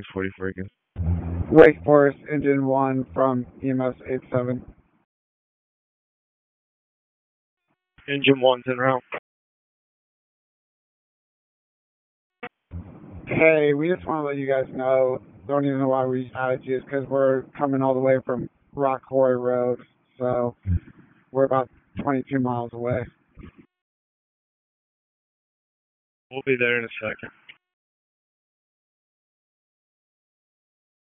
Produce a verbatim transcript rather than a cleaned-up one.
forty-four again. Wake Forest, Engine one from E M S eighty-seven. Engine one's en route. Hey, we just want to let you guys know, don't even know why we added you, because we're coming all the way from Rock Quarry Road, so we're about twenty-two miles away. We'll be there in a second.